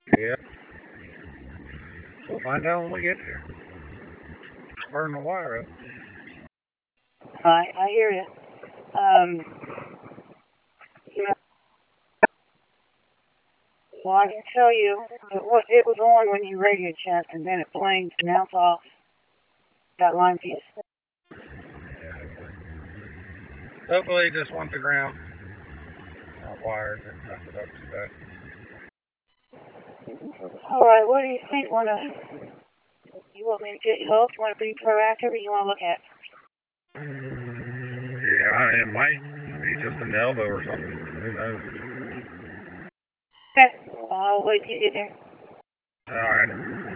Yeah, we'll find out when we get there. Burn the wire up. I hear you. Um, yeah, well, I can tell you it was on when you radio checked, and then it blanked, and now it's off. That line piece. Hopefully, just want the ground, not wires and mess it up too bad. All right, what do you think? You want me to get you hooked? Want to be proactive, or you want to look at? Yeah, it might be just an elbow or something. Who knows? Okay, I'll wait till you get there. All right.